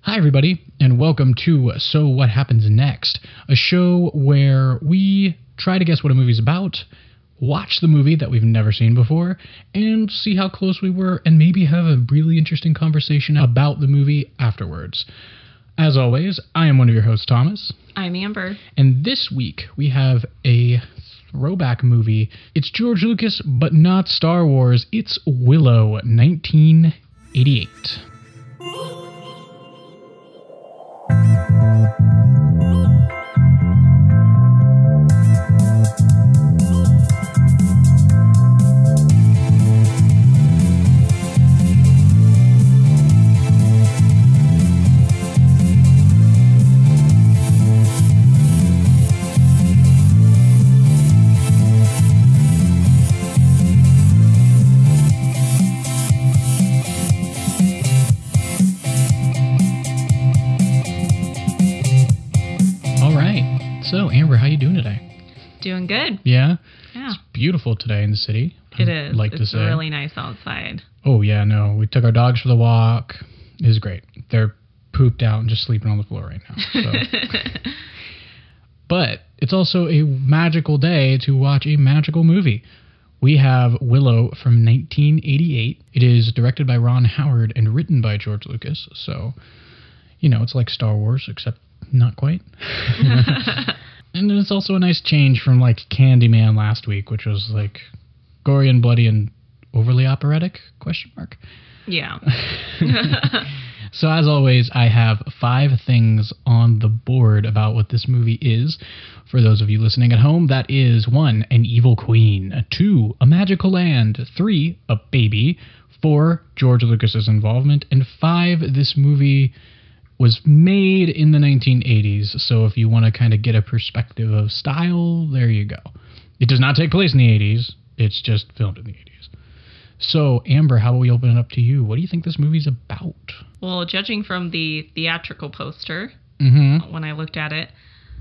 Hi, everybody, and welcome to So What Happens Next, a show where we try to guess what a movie's about, watch the movie that we've never seen before, and see how close we were, and maybe have a really interesting conversation about the movie afterwards. As always, I am one of your hosts, Thomas. I'm Amber. And this week, we have a throwback movie. It's George Lucas, but not Star Wars. It's Willow, 1988. So, Amber, how you doing today? Doing good. Yeah? Yeah. It's beautiful today in the city. It is. It's really nice outside. Oh, yeah, no. We took our dogs for the walk. It was great. They're pooped out and just sleeping on the floor right now. So. But it's also a magical day to watch a magical movie. We have Willow from 1988. It is directed by Ron Howard and written by George Lucas. So, you know, it's like Star Wars, except not quite. And it's also a nice change from like Candyman last week, which was like gory and bloody and overly operatic, ? Yeah. So as always, I have 5 things on the board about what this movie is. For those of you listening at home, that is 1, an evil queen, 2, a magical land, 3, a baby, 4, George Lucas's involvement, and 5, this movie was made in the 1980s, so if you want to kind of get a perspective of style, there you go. It does not take place in the 80s, it's just filmed in the 80s. So, Amber, how about we open it up to you? What do you think this movie's about? Well, judging from the theatrical poster, when I looked at it,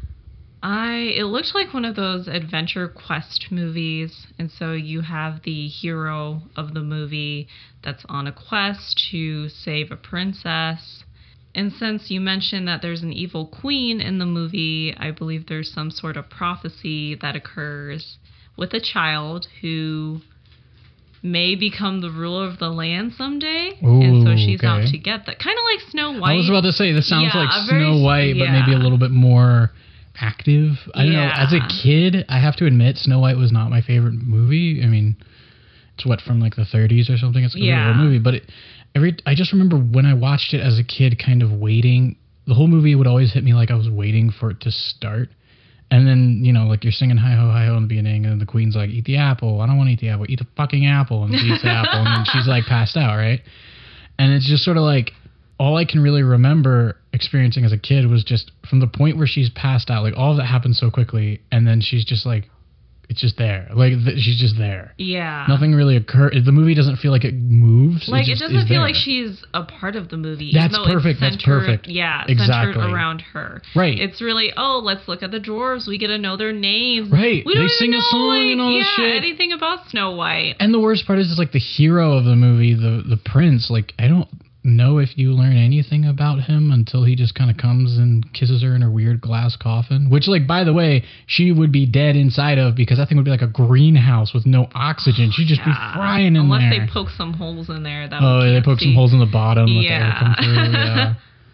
it looked like one of those adventure quest movies, and so you have the hero of the movie that's on a quest to save a princess. And since you mentioned that there's an evil queen in the movie, I believe there's some sort of prophecy that occurs with a child who may become the ruler of the land someday. Ooh, and so she's okay. out to get that. Kind of like Snow White. I was about to say, this sounds like very, Snow White, but maybe a little bit more active. I don't know. As a kid, I have to admit, Snow White was not my favorite movie. I mean, it's from like the 30s or something. It's a really old movie, but I just remember when I watched it as a kid, kind of waiting. The whole movie would always hit me like I was waiting for it to start. And then, you know, like you're singing hi-ho in the beginning, and then the queen's like, eat the apple. I don't want to eat the apple. Eat the fucking apple. And she eats the apple, and then she's like passed out, right? And it's just sort of like, all I can really remember experiencing as a kid was just from the point where she's passed out, like all of that happens so quickly, and then she's just like, it's just there. Like, she's just there. Yeah. Nothing really occurs. The movie doesn't feel like it moves. Like, it doesn't feel like she's a part of the movie. That's perfect. That's perfect. Yeah, exactly. Centered around her. Right. It's really, let's look at the dwarves. We get to know their names. Right. We don't they sing know, a song and all this shit. Anything about Snow White. And the worst part is, it's like the hero of the movie, the prince. Like, I don't know if you learn anything about him until he just kind of comes and kisses her in her weird glass coffin, which, like, by the way, she would be dead inside of, because that thing would be like a greenhouse with no oxygen. She'd just be frying in there. Unless they poke some holes in there. They poke some holes in the bottom. Let the air come through. Yeah.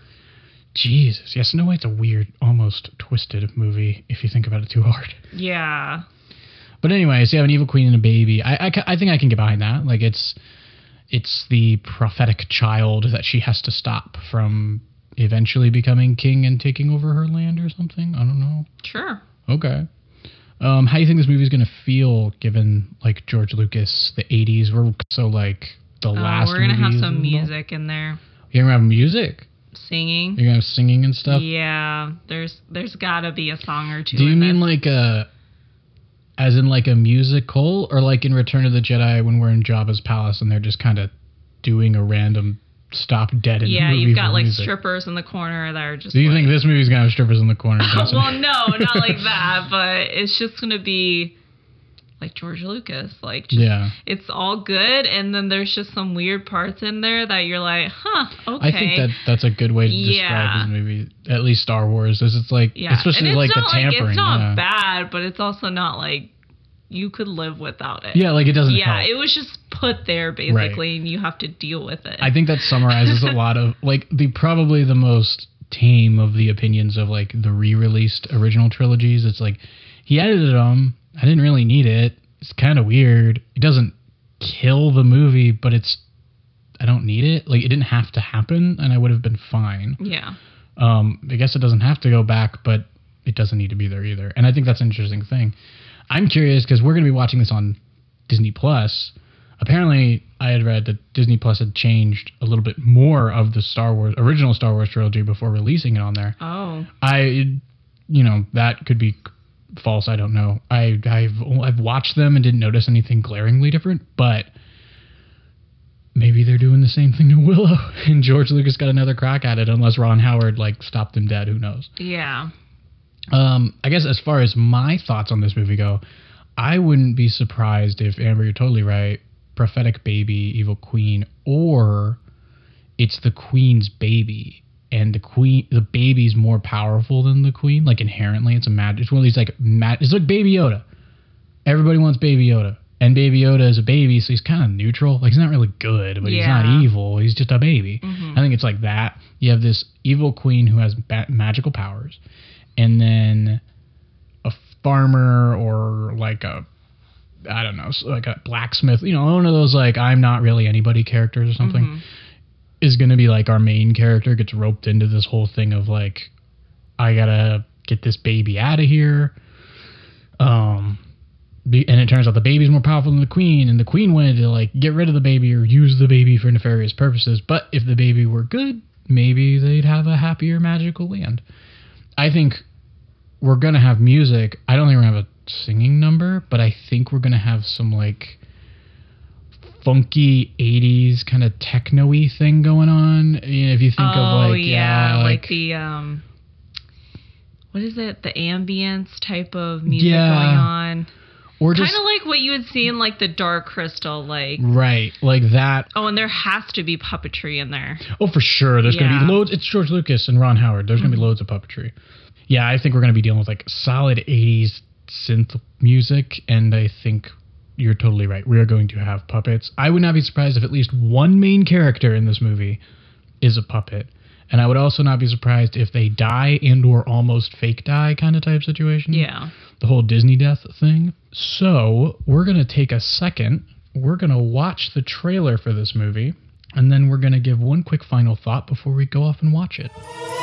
Jesus. Yeah, Snow White's a weird, almost twisted movie if you think about it too hard. Yeah. But anyways, you have an evil queen and a baby. I think I can get behind that. Like, it's the prophetic child that she has to stop from eventually becoming king and taking over her land or something. I don't know. Sure. Okay. How do you think this movie's going to feel given, like, George Lucas, the 80s? We're so, like, the last we're going to have movies some music in there. You're going to have music? Singing. You're going to have singing and stuff? Yeah. There's got to be a song or two. Do you mean like as in like a musical, or like in Return of the Jedi when we're in Jabba's palace and they're just kind of doing a random stop dead in the movie? Yeah, you've got like music. Strippers in the corner that are just. Do you think this movie's gonna have strippers in the corner? Well, no, not like that, but it's just gonna be like George Lucas. Like, just, it's all good, and then there's just some weird parts in there that you're like, okay. I think that's a good way to describe his movie, at least Star Wars. Is it's like, especially like the tampering. It's not bad, but it's also not like you could live without it. Yeah, like it doesn't help. It was just put there basically, and you have to deal with it. I think that summarizes a lot of like probably the most tame of the opinions of like the re-released original trilogies. It's like he edited them. I didn't really need it. It's kind of weird. It doesn't kill the movie, but I don't need it. Like, it didn't have to happen, and I would have been fine. Yeah. I guess it doesn't have to go back, but it doesn't need to be there either. And I think that's an interesting thing. I'm curious because we're going to be watching this on Disney Plus. Apparently, I had read that Disney Plus had changed a little bit more of the original Star Wars trilogy before releasing it on there. Oh. That could be false. I don't know. I've watched them and didn't notice anything glaringly different, but maybe they're doing the same thing to Willow, and George Lucas got another crack at it, unless Ron Howard stopped him dead. Who knows? Yeah. I guess as far as my thoughts on this movie go, I wouldn't be surprised if, Amber, you're totally right, prophetic baby, evil queen, or it's the queen's baby, and the baby's more powerful than the queen. Like, inherently, it's one of these it's like Baby Yoda. Everybody wants Baby Yoda, and Baby Yoda is a baby, so he's kind of neutral. Like, he's not really good, but he's not evil. He's just a baby. Mm-hmm. I think it's like that. You have this evil queen who has magical powers, and then a farmer or like a blacksmith, one of those like I'm not really anybody characters or something, mm-hmm. is going to be like our main character gets roped into this whole thing of like, I gotta get this baby out of here. And it turns out the baby's more powerful than the queen, and the queen wanted to like get rid of the baby or use the baby for nefarious purposes. But if the baby were good, maybe they'd have a happier magical land. I think we're going to have music. I don't think we're going to have a singing number, but I think we're going to have some like funky 80s kind of techno-y thing going on. If you think of like the what is it? The ambience type of music going on. Or kind of like what you would see in like the Dark Crystal, like right, like that. Oh, and there has to be puppetry in there. Oh, for sure. There's going to be loads. It's George Lucas and Ron Howard. There's going to be loads of puppetry. Yeah, I think we're going to be dealing with like solid 80s synth music, and I think you're totally right. We are going to have puppets. I would not be surprised if at least one main character in this movie is a puppet. And I would also not be surprised if they die and or almost fake die kind of type situation. Yeah. The whole Disney death thing. So we're going to take a second. We're going to watch the trailer for this movie. And then we're going to give one quick final thought before we go off and watch it.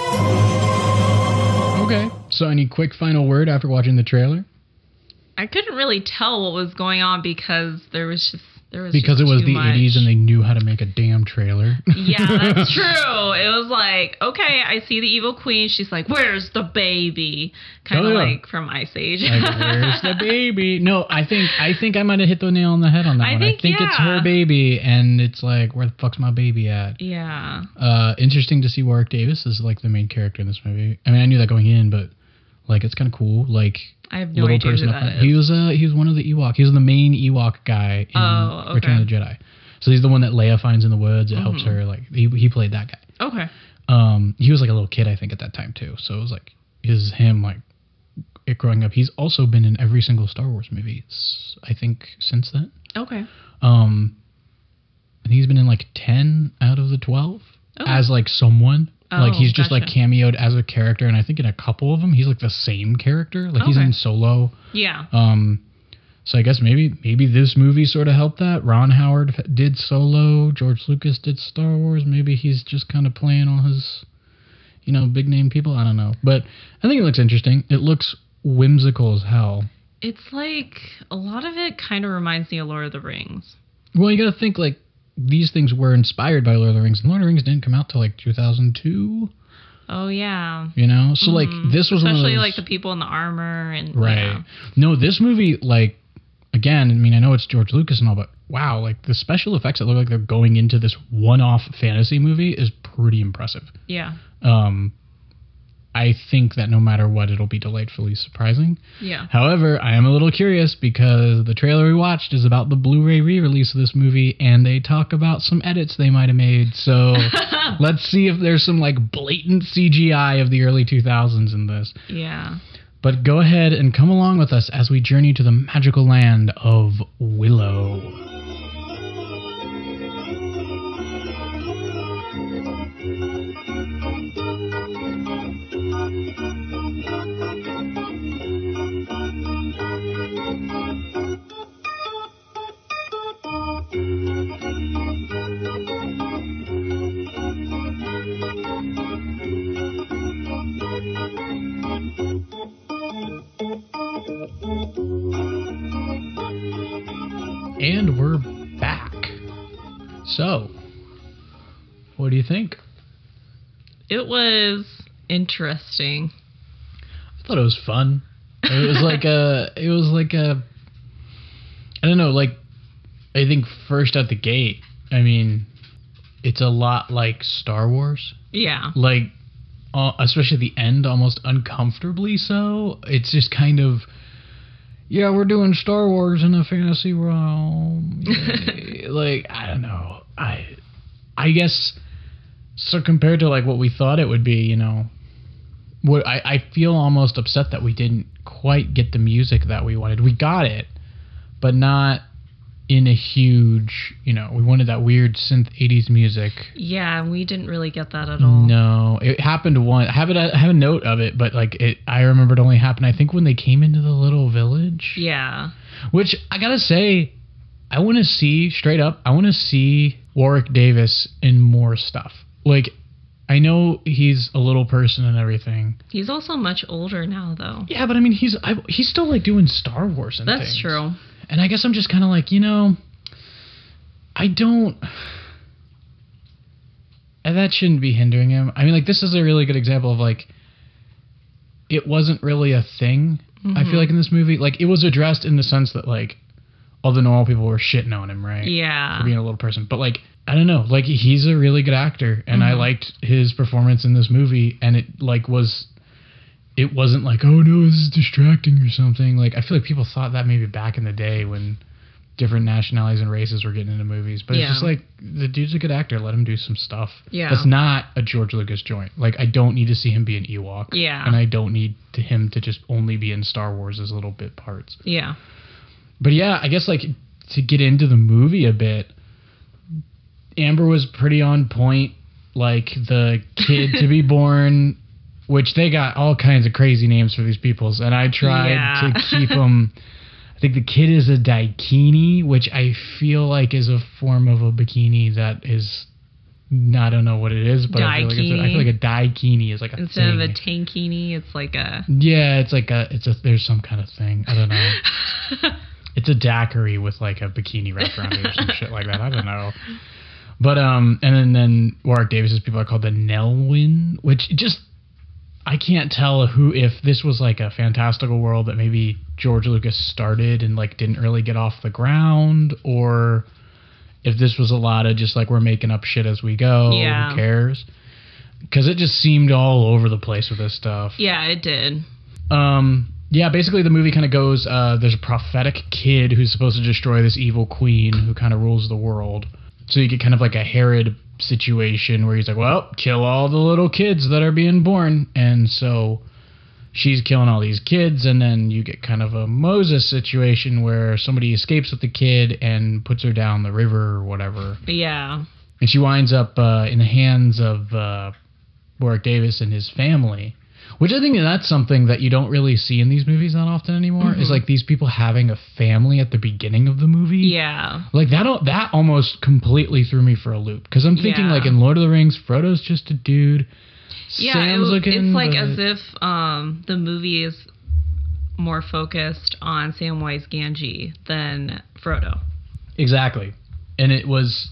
Okay. So any quick final word after watching the trailer? I couldn't really tell what was going on because there was because it was the 80s and they knew how to make a damn trailer. Yeah, that's true. It was like, okay, I see the evil queen. She's like, where's the baby? Kind of like from Ice Age. Like, where's the baby? No, I think I might have hit the nail on the head on that one. I think it's her baby, and it's like, where the fuck's my baby at? Yeah. Interesting to see Warwick Davis is like the main character in this movie. I mean, I knew that going in, but like, it's kind of cool. Like, I have no idea who that is. He was one of the Ewok. He was the main Ewok guy in Return of the Jedi. So he's the one that Leia finds in the woods. It helps her. Like he played that guy. Okay. He was like a little kid, I think, at that time too. So it was like him like growing up. He's also been in every single Star Wars movie, I think, since then. Okay. And he's been in like 10 out of the 12 as like someone. Like, he's just, like, cameoed as a character, and I think in a couple of them, he's, like, the same character. Like, he's in Solo. Yeah. So I guess maybe this movie sort of helped that. Ron Howard did Solo. George Lucas did Star Wars. Maybe he's just kind of playing all his, big-name people. I don't know. But I think it looks interesting. It looks whimsical as hell. It's, like, a lot of it kind of reminds me of Lord of the Rings. Well, you got to think, like, these things were inspired by Lord of the Rings, and Lord of the Rings didn't come out till like 2002. Oh yeah. So like this was especially one of those, like the people in the armor and right. Yeah. No, this movie, like, again, I mean, I know it's George Lucas and all, but wow, like the special effects that look like they're going into this one-off fantasy movie is pretty impressive. Yeah. I think that no matter what, it'll be delightfully surprising. Yeah. However, I am a little curious because the trailer we watched is about the Blu-ray re-release of this movie, and they talk about some edits they might have made. So let's see if there's some like blatant CGI of the early 2000s in this. Yeah. But go ahead and come along with us as we journey to the magical land of Willow. And we're back. So, what do you think? It was interesting. I thought it was fun. It was like I don't know, like, I think first at the gate, I mean, it's a lot like Star Wars. Yeah. Like, especially the end, almost uncomfortably so. It's just kind of, yeah, we're doing Star Wars in a fantasy realm. Like, I don't know. I guess, so compared to, like, what we thought it would be, you know, I feel almost upset that we didn't quite get the music that we wanted. We got it, but not in a huge, you know, we wanted that weird synth 80s music. Yeah, we didn't really get that at all. No, it happened once. I have a note of it, but like I remember it only happened, I think, when they came into the little village. Yeah. Which, I gotta say, I want to see Warwick Davis in more stuff. Like, I know he's a little person and everything. He's also much older now, though. Yeah, but I mean, he's still like doing Star Wars and things. That's true. And I guess I'm just kind of like, you know, that shouldn't be hindering him. I mean, like, this is a really good example of, like, it wasn't really a thing, I feel like, in this movie. Like, it was addressed in the sense that, like, all the normal people were shitting on him, right? Yeah. For being a little person. But, like, I don't know. Like, he's a really good actor, and I liked his performance in this movie, and it, like, it wasn't like, oh no, this is distracting or something. Like, I feel like people thought that maybe back in the day when different nationalities and races were getting into movies. But it's just like, the dude's a good actor. Let him do some stuff. Yeah. That's not a George Lucas joint. Like, I don't need to see him be an Ewok. Yeah. And I don't need him to just only be in Star Wars as little bit parts. Yeah. But yeah, I guess, like, to get into the movie a bit, Amber was pretty on point. Like, the kid to be born, which they got all kinds of crazy names for these peoples, and I tried to keep them. I think the kid is a daikini, which I feel like is a form of a bikini that is, I don't know what it is, but I feel like a daikini is like a instead thing. of a tankini, it's like a... Yeah, it's like there's some kind of thing. I don't know. It's a daiquiri with like a bikini wrapped around it or some shit like that. I don't know. But, and then Warwick Davis's people are called the Nelwyn, which just... I can't tell if this was like a fantastical world that maybe George Lucas started and like didn't really get off the ground, or if this was a lot of just like, we're making up shit as we go. Yeah. Who cares? Because it just seemed all over the place with this stuff. Yeah, it did. Yeah, basically the movie kind of goes, there's a prophetic kid who's supposed to destroy this evil queen who kind of rules the world. So you get kind of like a Herod situation where he's like, well, kill all the little kids that are being born. And so she's killing all these kids, and then you get kind of a Moses situation where somebody escapes with the kid and puts her down the river or whatever. Yeah. And she winds up in the hands of Warwick Davis and his family, which I think that's something that you don't really see in these movies that often anymore, is like these people having a family at the beginning of the movie. Yeah. Like that almost completely threw me for a loop, because I'm thinking like in Lord of the Rings, Frodo's just a dude. Yeah, it's like as if the movie is more focused on Samwise Gamgee than Frodo. Exactly. And it was...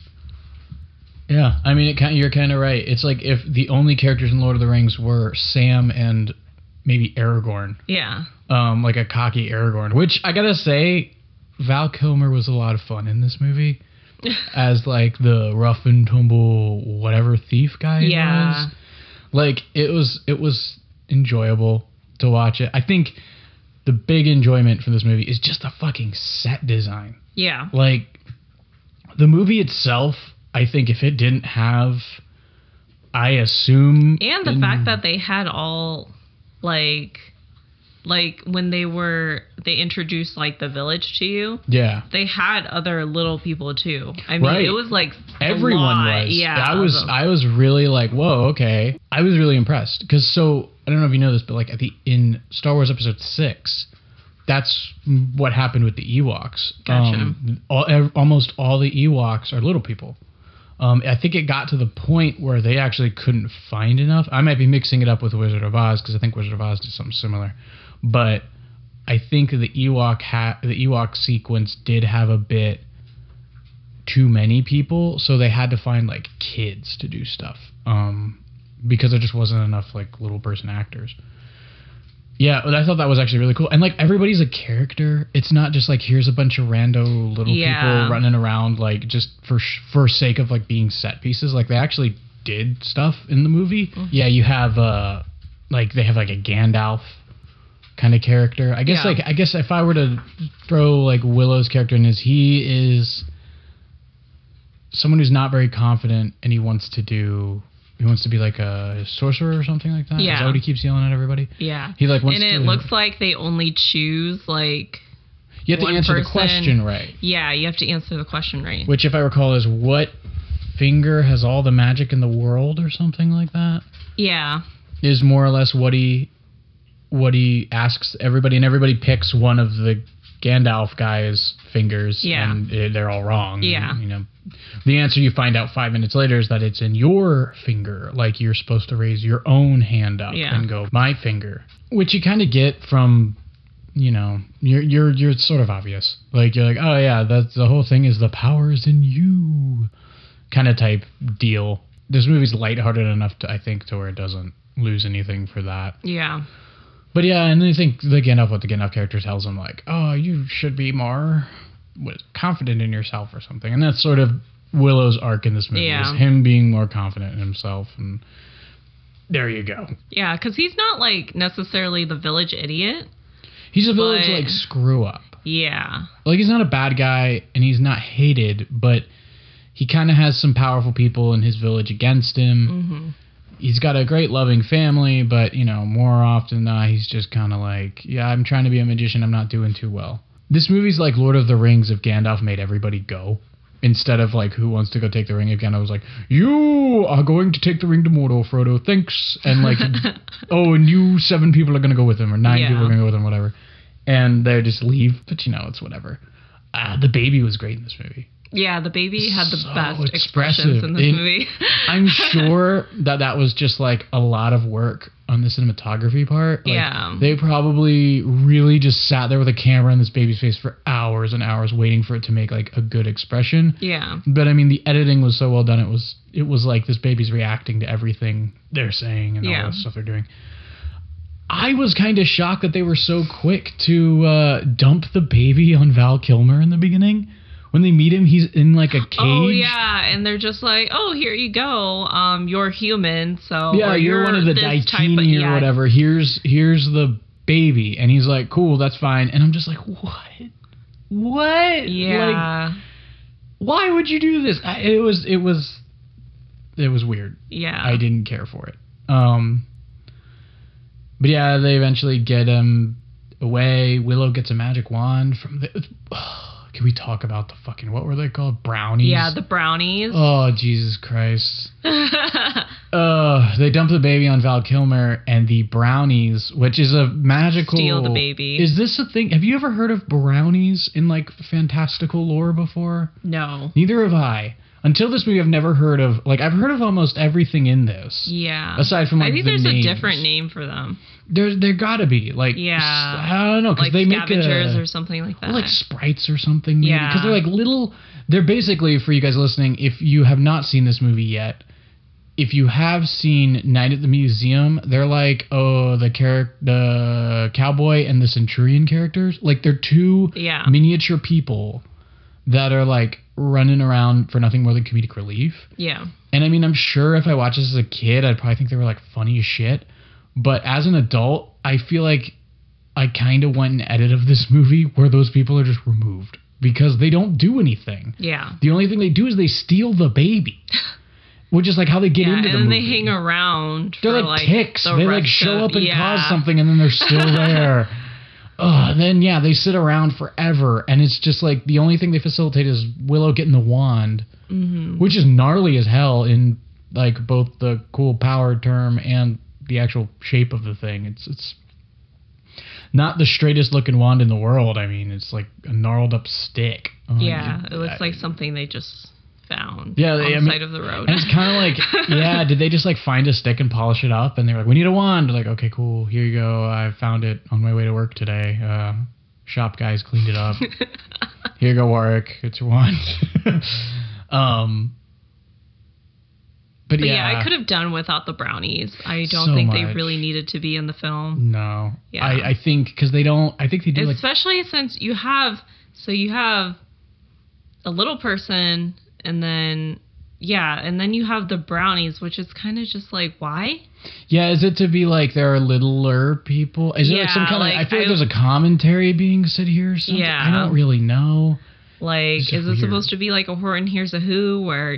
Yeah, I mean, you're kind of right. It's like if the only characters in Lord of the Rings were Sam and maybe Aragorn. Yeah. Like a cocky Aragorn, which I gotta say, Val Kilmer was a lot of fun in this movie as like the rough and tumble whatever thief guy he was. Like it was enjoyable to watch it. I think the big enjoyment from this movie is just the fucking set design. Yeah. Like, the movie itself, I think if it didn't have, I assume... And the fact that they had all, like when they introduced like the village to you. Yeah. They had other little people too. I mean, it was like everyone was. Yeah. I was really like, whoa, okay. I was really impressed because I don't know if you know this, but like in Star Wars Episode 6, that's what happened with the Ewoks. Gotcha. Almost all the Ewoks are little people. I think it got to the point where they actually couldn't find enough. I might be mixing it up with Wizard of Oz because I think Wizard of Oz did something similar. But I think the Ewok sequence did have a bit too many people, so they had to find like kids to do stuff because there just wasn't enough like little person actors. Yeah, I thought that was actually really cool. And like everybody's a character. It's not just like here's a bunch of rando little people running around like just for sake of like being set pieces. Like they actually did stuff in the movie. Mm-hmm. Yeah, you have like they have like a Gandalf kind of character. I guess I guess if I were to throw like Willow's character in he is someone who's not very confident and he wants to be like a sorcerer or something like that. Yeah. Is that what he keeps yelling at everybody? Yeah. He like wants and it looks like they only choose like you have to answer the question right. Yeah, you have to answer the question right. Which if I recall is what finger has all the magic in the world or something like that. Yeah. Is more or less what he asks everybody, and everybody picks one of the Gandalf guy's fingers, and they're all wrong. Yeah. And, you know, the answer you find out 5 minutes later is that it's in your finger. Like you're supposed to raise your own hand up and go, my finger, which you kind of get from, you know, you're sort of obvious. Like you're like, oh yeah, that's the whole thing is the power is in you, kind of type deal. This movie's lighthearted enough to, I think, to where it doesn't lose anything for that. Yeah. But yeah, and then I think what the Gandalf character tells him, like, oh, you should be more confident in yourself or something. And that's sort of Willow's arc in this movie, is him being more confident in himself. And there you go. Yeah, because he's not, like, necessarily the village idiot. He's a village, like, screw-up. Yeah. Like, he's not a bad guy, and he's not hated, but he kind of has some powerful people in his village against him. Mm-hmm. He's got a great loving family, but, you know, more often than not, he's just kind of like, yeah, I'm trying to be a magician. I'm not doing too well. This movie's like Lord of the Rings if Gandalf made everybody go. Instead of, like, who wants to go take the ring? If Gandalf was like, you are going to take the ring to Mordor, Frodo, thanks. And, like, oh, and you 7 people are going to go with him, or 9 people are going to go with him, whatever. And they just leave. But, you know, it's whatever. The baby was great in this movie. Yeah, the baby had the best expressions in this movie. I'm sure that was just like a lot of work on the cinematography part. Like, yeah. They probably really just sat there with a camera in this baby's face for hours and hours waiting for it to make like a good expression. Yeah. But I mean, the editing was so well done. It was like this baby's reacting to everything they're saying and all the stuff they're doing. I was kind of shocked that they were so quick to dump the baby on Val Kilmer in the beginning. When they meet him, he's in like a cage. Oh yeah, and they're just like, "Oh, here you go. You're human, so yeah, you're one of the Daikini or whatever. Here's the baby," and he's like, "Cool, that's fine." And I'm just like, "What? Yeah. Like, why would you do this?" It was weird. Yeah, I didn't care for it. But yeah, they eventually get him away. Willow gets a magic wand from the. Can we talk about the fucking, what were they called? Brownies? Yeah, the brownies. Oh, Jesus Christ. They dump the baby on Val Kilmer, and the brownies, which is a magical... Steal the baby. Is this a thing? Have you ever heard of brownies in, like, fantastical lore before? No. Neither have I. Until this movie, I've never heard of... Like, I've heard of almost everything in this. Yeah. Aside from, like, the names. I think there's a different name for them. There gotta be. Like, yeah. I don't know, because like they make scavengers or something like that. Or like sprites or something, maybe. Yeah. Because they're like little... They're basically, for you guys listening, if you have not seen this movie yet, if you have seen Night at the Museum, they're like, the cowboy and the centurion characters. Like, they're two miniature people that are, like, running around for nothing more than comedic relief. Yeah. And, I mean, I'm sure if I watched this as a kid, I'd probably think they were, like, funny as shit. But as an adult, I feel like I kind of want an edit of this movie where those people are just removed because they don't do anything. Yeah. The only thing they do is they steal the baby. Which is like how they get into the movie. And they hang around. They're like ticks. They like show up and cause something and then they're still there. Then they sit around forever. And it's just like the only thing they facilitate is Willow getting the wand. Mm-hmm. Which is gnarly as hell in like both the cool power term and the actual shape of the thing. It's not the straightest looking wand in the world. I mean, it's like a gnarled up stick. It looks like something they just found on the side of the road. And it's kind of like, did they just like find a stick and polish it up? And they're like, we need a wand. They're like, okay, cool. Here you go. I found it on my way to work today. Shop guys cleaned it up. Here you go, Warwick. It's your wand. But I could have done without the brownies. I don't think they really needed to be in the film. No. Yeah. I think because they don't. I think they do. Especially since you have a little person. And then you have the brownies, which is kind of just like, why? Yeah, is it to be like there are littler people? Is it like some kind of... I feel like there's a commentary being said here or something. Yeah. I don't really know. Like, is it supposed to be like a Horton Hears a Who, where,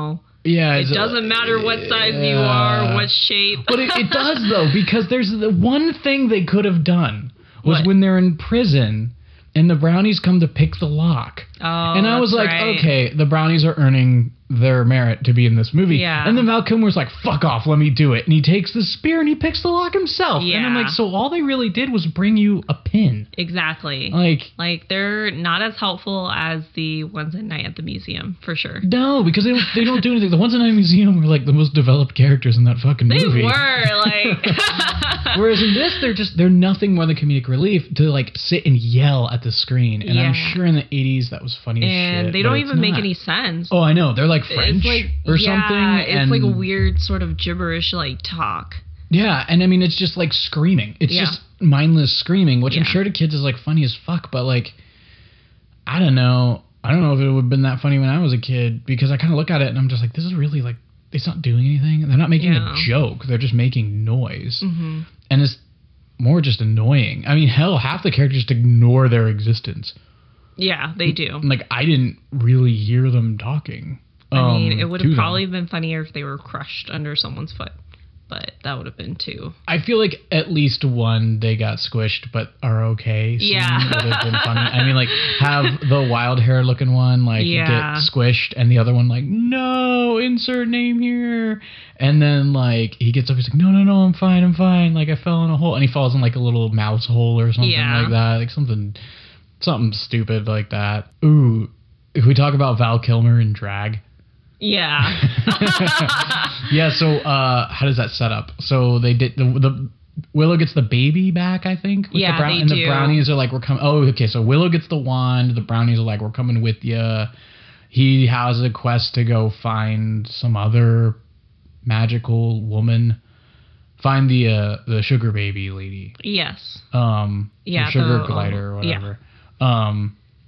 it doesn't matter what size you are, what shape. But it does, though, because there's the one thing they could have done was when they're in prison... And the brownies come to pick the lock. Oh, and I was like, okay, the brownies are earning their merit to be in this movie. Yeah. And then Val Kilmer's like, fuck off, let me do it. And he takes the spear and he picks the lock himself. Yeah. And I'm like, so all they really did was bring you a pin. Exactly. Like they're not as helpful as the ones at Night at the Museum, for sure. No, because they don't do anything. The ones at Night at the Museum were like the most developed characters in that fucking movie. They were, like... Whereas in this, they're nothing more than comedic relief to like sit and yell at the screen. And I'm sure in the 80s that was funny as shit. And they don't even make any sense. Oh, I know. They're like French or something. It's like a weird sort of gibberish like talk. Yeah, and I mean it's just like screaming. It's just mindless screaming, which I'm sure to kids is like funny as fuck, but like I don't know if it would have been that funny when I was a kid, because I kind of look at it and I'm just like, this is really like, it's not doing anything. They're not making a joke. They're just making noise. Mm-hmm. And it's more just annoying. I mean, hell, half the characters just ignore their existence. Yeah, they do. Like, I didn't really hear them talking. I mean, it would have probably been funnier if they were crushed under someone's foot. But that would have been two. I feel like at least one they got squished but are okay. Yeah. Would have been funny. I mean, like, have the wild hair looking one like get squished and the other one like, no, insert name here. And then like he gets up, he's like, no, I'm fine. Like I fell in a hole, and he falls in like a little mouse hole or something like that. Like something stupid like that. Ooh, if we talk about Val Kilmer in drag. Yeah. Yeah, so how does that set up? So they did the Willow gets the baby back, I think. With the they and do. The brownies are like, we're coming. Oh, okay. So Willow gets the wand. The brownies are like, we're coming with you. He has a quest to go find some other magical woman. Find the sugar baby lady. Yes. The sugar glider or whatever. Yeah.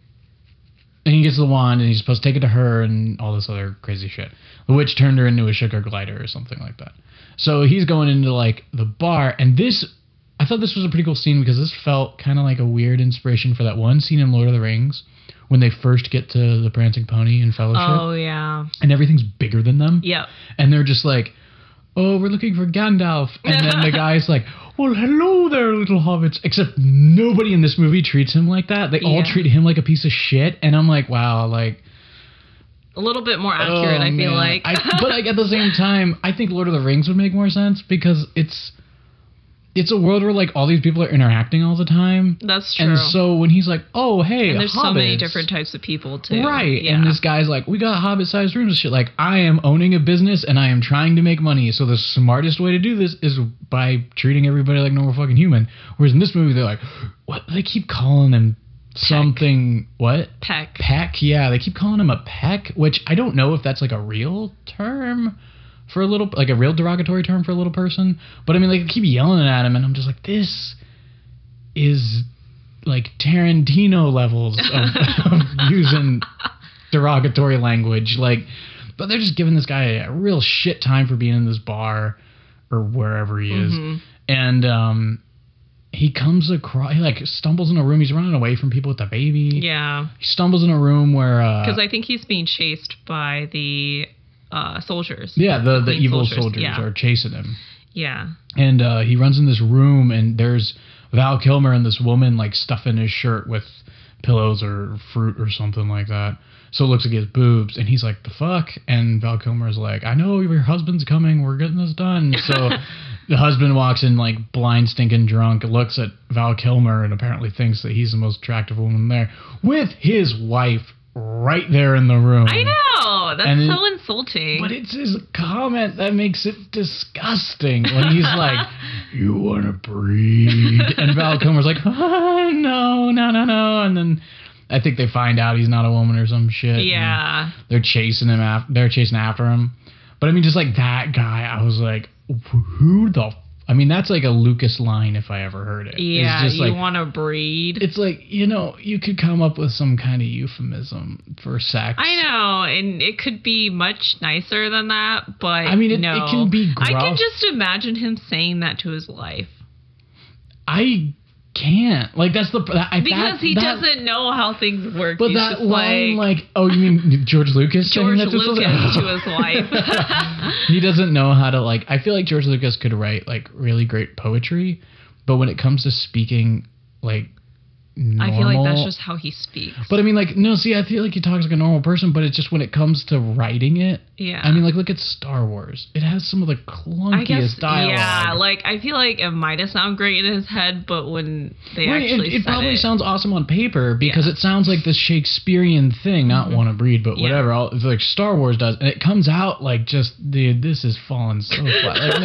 And he gets the wand, and he's supposed to take it to her and all this other crazy shit. The witch turned her into a sugar glider or something like that. So he's going into, like, the bar, and I thought this was a pretty cool scene because this felt kind of like a weird inspiration for that one scene in Lord of the Rings when they first get to the Prancing Pony in Fellowship. Oh, yeah. And everything's bigger than them. Yep. And they're just like, oh, we're looking for Gandalf. And then the guy's like, well, hello there, little hobbits. Except nobody in this movie treats him like that. They all treat him like a piece of shit. And I'm like, wow, like... A little bit more accurate, I feel like. But like at the same time, I think Lord of the Rings would make more sense because it's a world where like all these people are interacting all the time. That's true. And so when he's like, oh, hey, and there's hobbits, so many different types of people too. Right. Yeah. And this guy's like, we got hobbit-sized rooms and shit. Like, I am owning a business and I am trying to make money. So the smartest way to do this is by treating everybody like normal fucking human. Whereas in this movie, they're like, what? They keep calling them something. What? Peck. Peck. Yeah, they keep calling him a peck, which I don't know if that's like a real term for a real derogatory term for a little person. But I mean, like, they keep yelling at him, and I'm just like, this is like Tarantino levels of using derogatory language. Like, but they're just giving this guy a real shit time for being in this bar. or wherever he is. And he comes across, he like stumbles in a room. He's running away from people with the baby. Yeah. He stumbles in a room where because I think he's being chased by the soldiers. Yeah, the evil soldiers are chasing him. Yeah. And he runs in this room, and there's Val Kilmer and this woman like stuffing his shirt with pillows or fruit or something like that. So it looks like his boobs, and he's like, the fuck? And Val Kilmer's like, I know your husband's coming, we're getting this done. So the husband walks in like blind, stinking drunk, looks at Val Kilmer and apparently thinks that he's the most attractive woman there, with his wife right there in the room. I know, that's so insulting. But it's his comment that makes it disgusting when he's like, you want to breed? And Val Kilmer's like, oh, no. And then I think they find out he's not a woman or some shit. Yeah. They're chasing him they're chasing after him. But I mean, just like that guy, I was like, who the I mean, that's like a Lucas line if I ever heard it. Yeah, it's just you want to breed. It's like, you could come up with some kind of euphemism for sex. I know, and it could be much nicer than that, but I mean, it can be gruff. I can just imagine him saying that to his wife. I can't. Like, that's the... Because he doesn't know how things work. But he's that line, like... Oh, you mean George Lucas? George Lucas to his wife. He doesn't know how to, like... I feel like George Lucas could write, like, really great poetry, but when it comes to speaking, like... normal, I feel like that's just how he speaks. But I mean, like, no, see, I feel like he talks like a normal person, but it's just when it comes to writing it. Yeah. I mean, like, look at Star Wars. It has some of the clunkiest dialogue. Yeah, like, I feel like it might have sounded great in his head, but when they actually it probably sounds awesome on paper because it sounds like this Shakespearean thing, not want to breed, but whatever. It's like Star Wars does, and it comes out like just, dude, this is falling so flat. Like,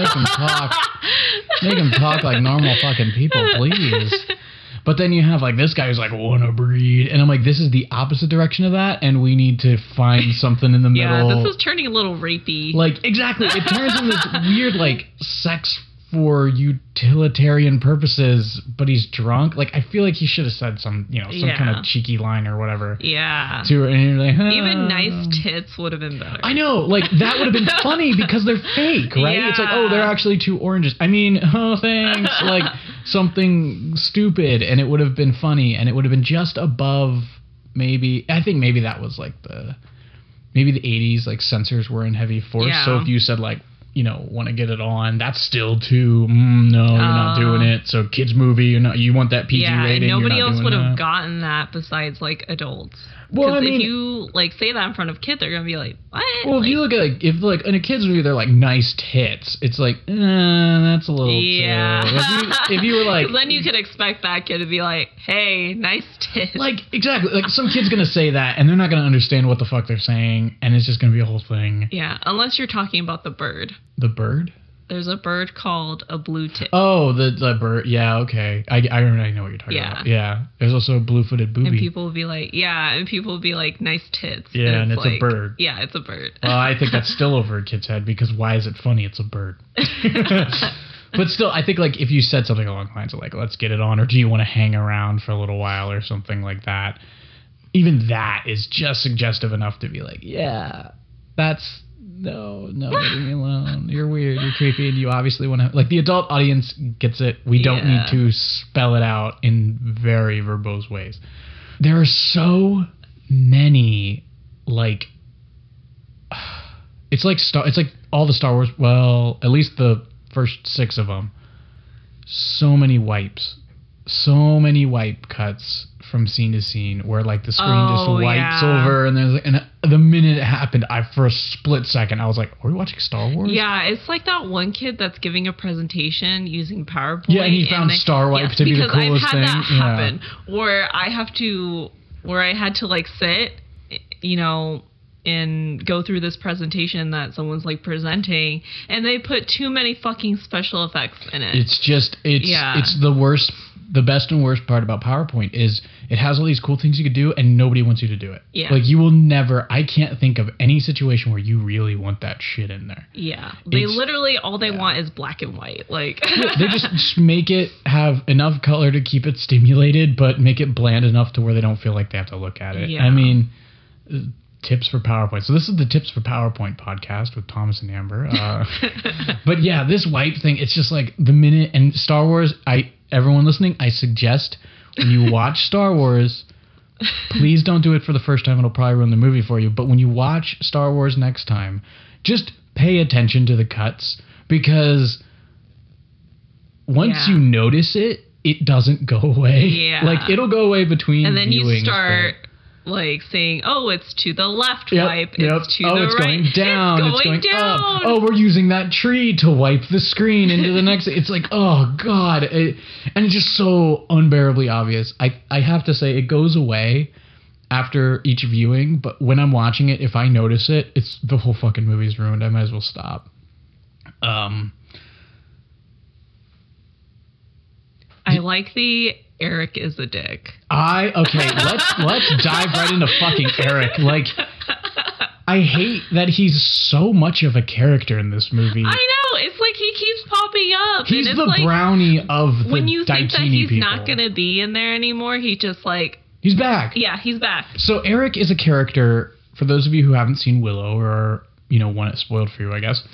make him talk like normal fucking people, please. But then you have, like, this guy who's like, wanna breed. And I'm like, this is the opposite direction of that, and we need to find something in the middle. Yeah, this is turning a little rapey. Like, exactly. It turns into this weird, like, sex for utilitarian purposes, but he's drunk. Like, I feel like he should have said some kind of cheeky line or whatever. Yeah. To her, and you're like, even nice tits would have been better. I know, like, that would have been funny because they're fake, right? Yeah. It's like, oh, they're actually two oranges. I mean, oh, thanks. Like, something stupid, and it would have been funny, and it would have been just above maybe, I think maybe that was like maybe the 80s, like, censors were in heavy force. Yeah. So if you said, like, want to get it on, that's still too, no, you're not doing it. So kids movie, you want that PG rating. Nobody else would have gotten that besides, like, adults. Well, I mean, if you, like, say that in front of kids, they're going to be like, what? Well, if you look at, like, in a kid's movie, they're like nice tits. It's like, that's a little too. If you were like... then you could expect that kid to be like, hey, nice tits. Like, exactly. Like, some kid's going to say that, and they're not going to understand what the fuck they're saying, and it's just going to be a whole thing. Yeah, unless you're talking about the bird. The bird? There's a bird called a blue tit. Oh, the bird. Yeah, okay. I already know what you're talking about. Yeah. There's also a blue-footed booby. And people will be like, nice tits. Yeah, and it's like, a bird. Yeah, it's a bird. Well, I think that's still over a kid's head because why is it funny? It's a bird. But still, I think, like, if you said something along the lines of, like, let's get it on, or do you want to hang around for a little while or something like that, even that is just suggestive enough to be like, yeah, that's... No, leave me alone. You're weird, you're creepy, and you obviously want to... Like, the adult audience gets it. We don't need to spell it out in very verbose ways. There are so many, like... It's like all the Star Wars... Well, at least the first 6 of them. So many wipes. So many wipe cuts from scene to scene where, like, the screen just wipes over, and there's like, and the minute it happened, for a split second I was like, are we watching Star Wars? Yeah, it's like that one kid that's giving a presentation using PowerPoint. Yeah, and he found Star Wipe to be the coolest thing. Because I've had that happen where I had to like sit, and go through this presentation that someone's like presenting, and they put too many fucking special effects in it. It's the worst. The best and worst part about PowerPoint is it has all these cool things you could do, and nobody wants you to do it. Yeah. Like, you will never... I can't think of any situation where you really want that shit in there. Yeah. They literally, all they want is black and white. Like... They just make it have enough color to keep it stimulated, but make it bland enough to where they don't feel like they have to look at it. Yeah. I mean... Tips for PowerPoint. So this is the Tips for PowerPoint podcast with Thomas and Amber. But yeah, this wipe thing, it's just like the minute, and Star Wars, everyone listening, I suggest when you watch Star Wars, please don't do it for the first time. It'll probably ruin the movie for you. But when you watch Star Wars next time, just pay attention to the cuts, because once you notice it, it doesn't go away. Yeah. Like, it'll go away between and then viewings, you start like saying, oh, it's to the left wipe. It's to the right. It's going down. It's going down. Up. Oh, we're using that tree to wipe the screen into the next. It's like, oh, God. And it's just so unbearably obvious. I have to say, it goes away after each viewing, but when I'm watching it, if I notice it, it's the whole fucking movie's ruined. I might as well stop. I like the Eric is a dick. Okay, let's dive right into fucking Eric. Like, I hate that he's so much of a character in this movie. I know, it's like he keeps popping up. He's and the like, brownie of the when you think that he's people. not gonna be in there anymore, he just like, he's back. Yeah, he's back. So Eric is a character, for those of you who haven't seen Willow or, want it spoiled for you, I guess.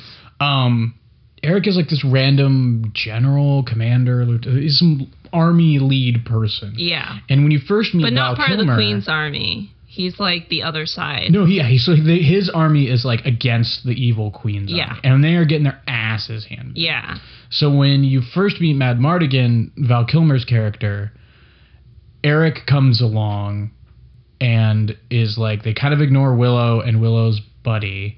Eric is like this random general, commander, he's some army lead person. Yeah. And when you first meet Val Kilmer... But not part of the Queen's army. He's like the other side. No, his army is like against the evil Queen's army. And they are getting their asses handed. Yeah. So when you first meet Mad Mardigan, Val Kilmer's character, Eric comes along and is like, they kind of ignore Willow and Willow's buddy.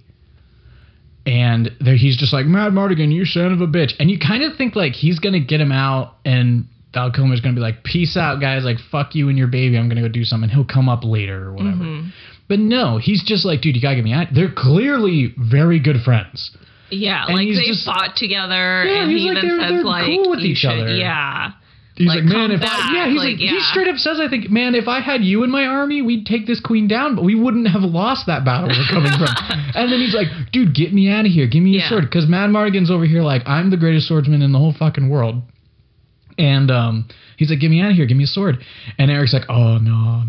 And he's just like, Mad Mardigan, you son of a bitch. And you kind of think like he's going to get him out, and Val Kilmer's going to be like, peace out, guys. Like, fuck you and your baby. I'm going to go do something. He'll come up later or whatever. Mm-hmm. But no, he's just like, dude, you got to get me out. They're clearly very good friends. Yeah, and like they fought together, and he even says like, cool with each other. Yeah. He's like, man, he straight up says, I think, man, if I had you in my army, we'd take this queen down, but we wouldn't have lost that battle we're coming from. And then he's like, dude, get me out of here. Give me a sword. Because Mad Mardigan's over here like, I'm the greatest swordsman in the whole fucking world. And he's like, get me out of here. Give me a sword. And Eric's like, oh, no.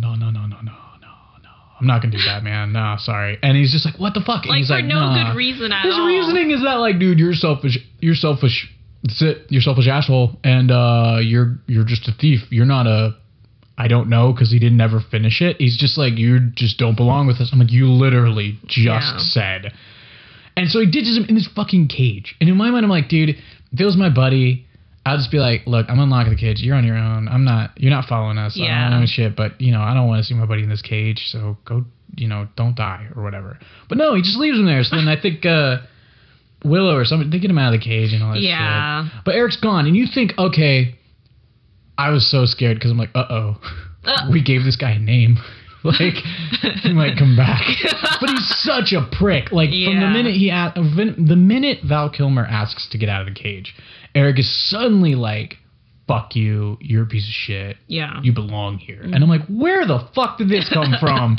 I'm not going to do that, man. No, sorry. And he's just like, what the fuck? And like, he's for no good reason at all. His reasoning is that, like, dude, you're selfish. That's it. You're a selfish asshole, and you're just a thief. You're not a... I don't know, because he didn't ever finish it. He's just like, you just don't belong with us. I'm like, you literally just said. And so he ditches him in this fucking cage. And in my mind, I'm like, dude, if it was my buddy, I'd just be like, look, I'm unlocking the cage. You're on your own. You're not following us. I don't know shit, but, I don't want to see my buddy in this cage, so go, don't die or whatever. But no, he just leaves him there. So then I think... Willow or somebody, they get him out of the cage and all that shit. But Eric's gone, and you think, okay, I was so scared because I'm like, we gave this guy a name. Like, he might come back. But he's such a prick. Like, from the minute Val Kilmer asks to get out of the cage, Eric is suddenly like, fuck you, you're a piece of shit. Yeah. You belong here. Mm-hmm. And I'm like, where the fuck did this come from?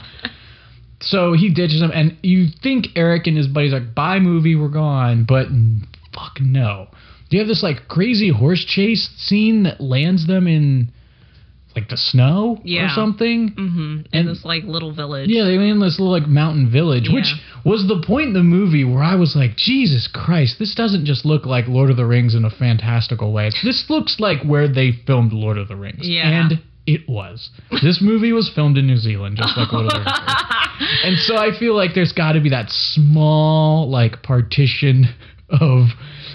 So he ditches him, and you think Eric and his buddies like, bye movie, we're gone, but fuck no. You have this like crazy horse chase scene that lands them in like the snow or something. Mm-hmm. In this like little village. Yeah, they land in this little like mountain village, which was the point in the movie where I was like, Jesus Christ, this doesn't just look like Lord of the Rings in a fantastical way. This looks like where they filmed Lord of the Rings. Yeah. And it was. This movie was filmed in New Zealand, just like Lord of the Rings. And so I feel like there's got to be that small like partition of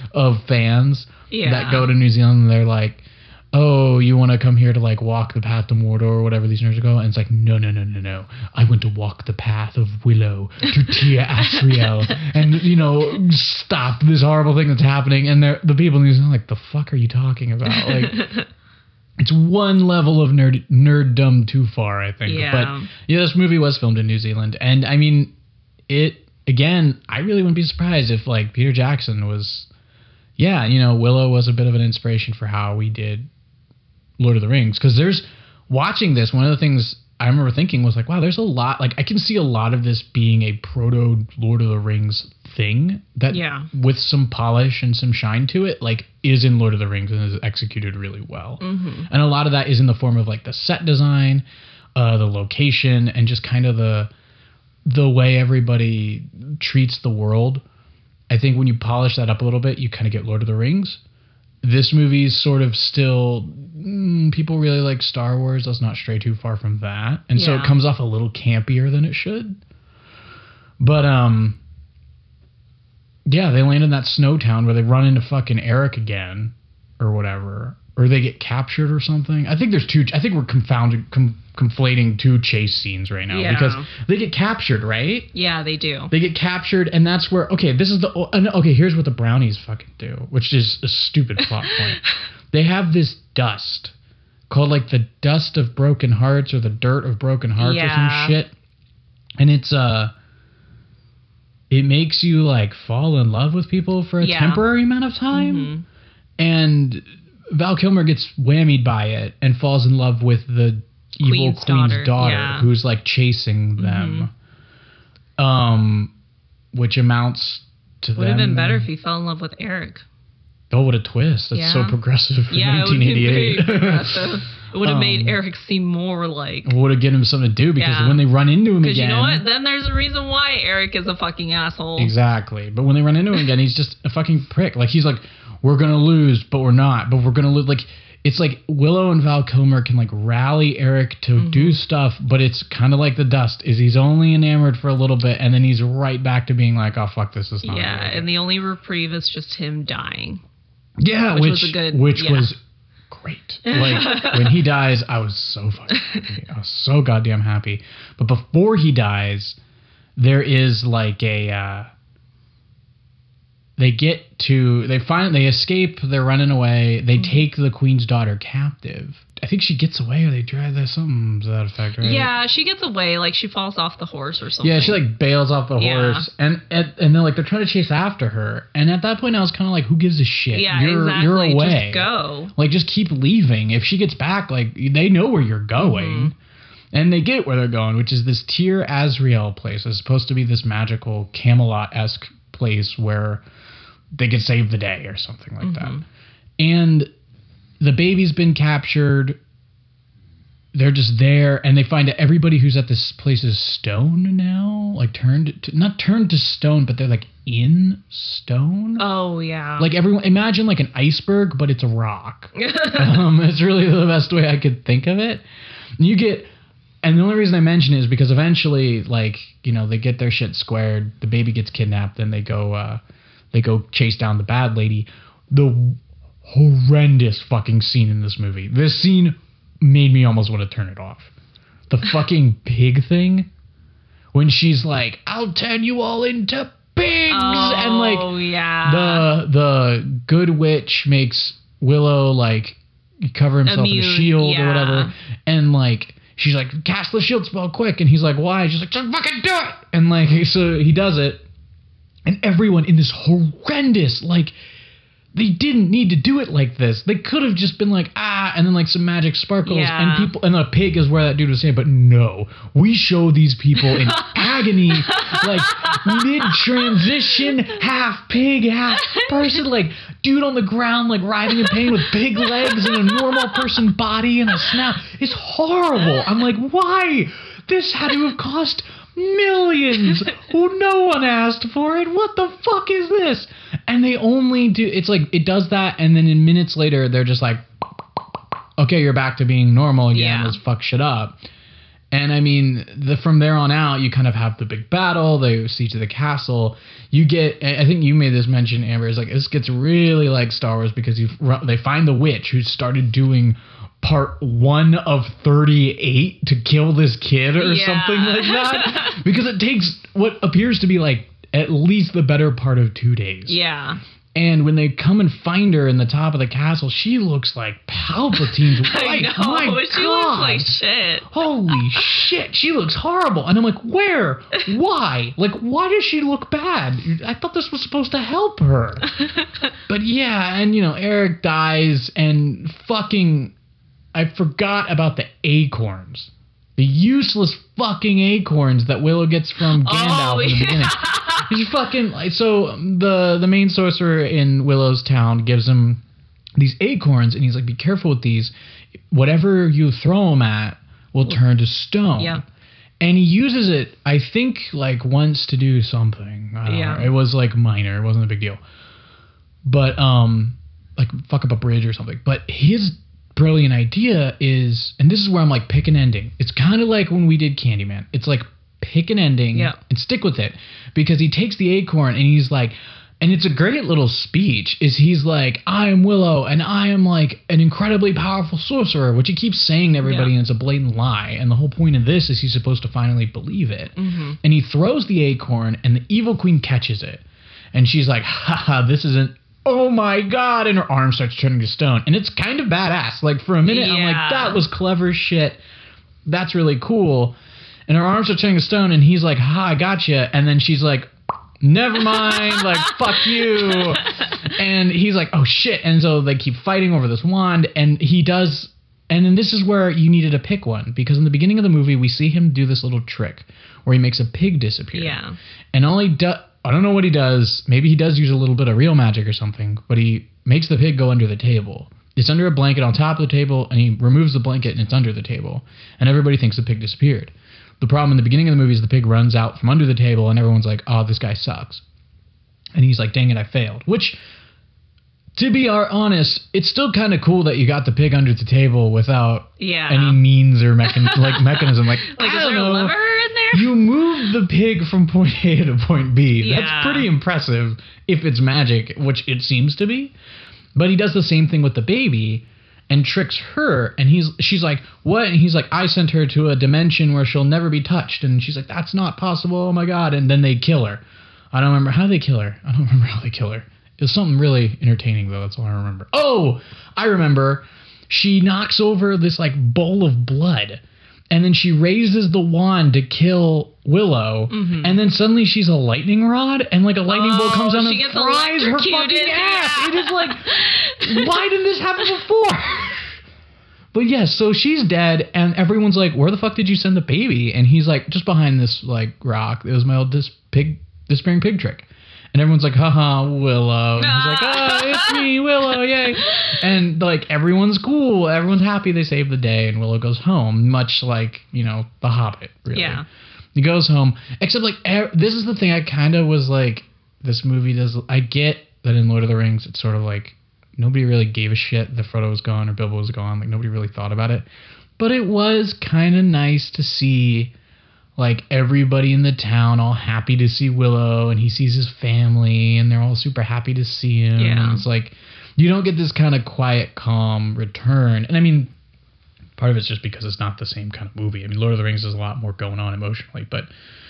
fans that go to New Zealand and they're like, oh, you want to come here to like walk the path to Mordor or whatever these nerds go? And it's like, no. I went to walk the path of Willow to Tia Asriel and, stop this horrible thing that's happening. And the people in New Zealand are like, the fuck are you talking about? Like, it's one level of nerddom too far, I think. Yeah. But this movie was filmed in New Zealand. And I mean, again, I really wouldn't be surprised if like Peter Jackson was, Willow was a bit of an inspiration for how we did Lord of the Rings. Because watching this, one of the things I remember thinking was like, wow, there's a lot, like I can see a lot of this being a proto Lord of the Rings thing that with some polish and some shine to it, like is in Lord of the Rings and is executed really well. Mm-hmm. And a lot of that is in the form of like the set design, the location, and just kind of the the way everybody treats the world, I think when you polish that up a little bit, you kind of get Lord of the Rings. This movie is sort of still, people really like Star Wars. Let's not stray too far from that. And so it comes off a little campier than it should. But, yeah, they land in that snow town where they run into fucking Eric again or whatever. Or they get captured or something. I think we're conflating two chase scenes right now because they get captured, right? Yeah, they do. They get captured, and that's where here's what the brownies fucking do, which is a stupid plot point. They have this dust called like the dust of broken hearts or the dirt of broken hearts or some shit, and it's it makes you like fall in love with people for a temporary amount of time, and Val Kilmer gets whammied by it and falls in love with the evil Queen's daughter who's like chasing them. Which amounts to would have been better if he fell in love with Eric. Oh, what a twist. That's so progressive for 1988. It would have made Eric seem more like... It would have given him something to do because when they run into him again... Because you know what? Then there's a reason why Eric is a fucking asshole. Exactly. But when they run into him again, he's just a fucking prick. Like, he's like, we're going to lose, but we're not. But we're going to lose. Like, it's like Willow and Val Kilmer can, like, rally Eric to do stuff, but it's kind of like the dust. He's only enamored for a little bit, and then he's right back to being like, oh, fuck, this is not Yeah, and the only reprieve is just him dying. Yeah, which was great. Like, when he dies, I was so fucking happy. I was so goddamn happy. But before he dies, there is like a... They escape, they're running away, they take the Queen's daughter captive. I think she gets away or they drive there, something to that effect, right? Yeah, she gets away, like she falls off the horse or something. Yeah, she like bails off the horse and then like they're trying to chase after her. And at that point I was kind of like, who gives a shit? Yeah, exactly. You're away. Just go. Like just keep leaving. If she gets back, like they know where you're going. And they get where they're going, which is this Tir Asriel place. It's supposed to be this magical Camelot-esque place where they could save the day or something like that. And the baby's been captured. They're just there, and they find that everybody who's at this place is stone now. Like not turned to stone, but they're like in stone. Oh, yeah. Like everyone, imagine like an iceberg, but it's a rock. It's really the best way I could think of it. And the only reason I mention it is because eventually, like, you know, they get their shit squared. The baby gets kidnapped, and they go chase down the bad lady. The horrendous fucking scene in this movie. This scene made me almost want to turn it off. The fucking pig thing. When she's like, I'll turn you all into pigs. And like, the good witch makes Willow like cover himself in a shield or whatever. And like, she's like, cast the shield spell quick. And he's like, why? She's like, just fucking do it. And like, so he does it. And everyone in this horrendous, like, they didn't need to do it like this. They could have just been like, and then like some magic sparkles and people, and a pig is where that dude was saying, but no, we show these people in agony, like mid-transition, half pig, half person, like dude on the ground, like writhing in pain with pig legs and a normal person body and a snout. It's horrible. I'm like, why? This had to have cost millions. No one asked for it. What the fuck is this? And they only do, it's like it does that, and then in minutes later they're just like, okay, you're back to being normal again. Let's fuck shit up. And I mean, from there on out, you kind of have the big battle, the siege of the castle. You get, I think you made this mention, Amber, is like this gets really like Star Wars because they find the witch who started doing part 1 of 38 to kill this kid or something like that. Because it takes what appears to be like at least the better part of 2 days. Yeah. And when they come and find her in the top of the castle, she looks like Palpatine's wife. I know, she looks like shit. Holy shit, she looks horrible. And I'm like, where? Why? Like, why does she look bad? I thought this was supposed to help her. But yeah, and you know, Eric dies and fucking... I forgot about the acorns. The useless fucking acorns that Willow gets from Gandalf in the beginning. He's fucking... So the main sorcerer in Willow's town gives him these acorns, and he's like, be careful with these. Whatever you throw them at will turn to stone. Yeah. And he uses it, I think, like once to do something. I don't know. It was like minor. It wasn't a big deal. But like fuck up a bridge or something. But his brilliant idea is, and this is where I'm like, pick an ending. It's kind of like when we did Candyman. It's like pick an ending and stick with it, because he takes the acorn and he's like, and it's a great little speech, is he's like, I am Willow and I am like an incredibly powerful sorcerer, which he keeps saying to everybody, and it's a blatant lie. And the whole point of this is he's supposed to finally believe it. And he throws the acorn and the evil queen catches it. And she's like, haha, this isn't, oh my God. And her arm starts turning to stone. And it's kind of badass. Like for a minute, I'm like, that was clever shit. That's really cool. And her arms are turning to stone and he's like, ha, I gotcha. And then she's like, never mind, like, fuck you. And he's like, oh shit. And so they keep fighting over this wand, and he does, and then this is where you needed to pick one, because in the beginning of the movie we see him do this little trick where he makes a pig disappear. Yeah. And I don't know what he does. Maybe he does use a little bit of real magic or something, but he makes the pig go under the table. It's under a blanket on top of the table, and he removes the blanket and it's under the table. And everybody thinks the pig disappeared. The problem in the beginning of the movie is the pig runs out from under the table and everyone's like, oh, this guy sucks. And he's like, dang it, I failed. Which, to be honest, it's still kind of cool that you got the pig under the table without any means or mechanism. Like I don't know. Lever in there? You move the pig from point A to point B. Yeah. That's pretty impressive if it's magic, which it seems to be. But he does the same thing with the baby and tricks her, and she's like, what? And he's like, I sent her to a dimension where she'll never be touched. And she's like, that's not possible, oh my God. And then they kill her. I don't remember how they kill her. It was something really entertaining, though. That's all I remember. Oh, I remember. She knocks over this like bowl of blood, and then she raises the wand to kill Willow, and then suddenly she's a lightning rod, and like a lightning bolt comes down and fries her fucking ass. It is like, why didn't this happen before? But yes, so she's dead, and everyone's like, where the fuck did you send the baby? And he's like, just behind this like rock. It was my old disappearing pig trick. And everyone's like, haha, Willow. And he's like, oh, it's me, Willow, yay. And like, everyone's cool. Everyone's happy they saved the day. And Willow goes home, much like, The Hobbit, really. Yeah. He goes home. Except like, this is the thing I kind of was like, this movie does, I get that in Lord of the Rings, it's sort of like, nobody really gave a shit that Frodo was gone or Bilbo was gone. Like, nobody really thought about it. But it was kind of nice to see, like, everybody in the town all happy to see Willow, and he sees his family, and they're all super happy to see him. Yeah. And it's like, you don't get this kind of quiet, calm return. And I mean, part of it's just because it's not the same kind of movie. I mean, Lord of the Rings has a lot more going on emotionally, but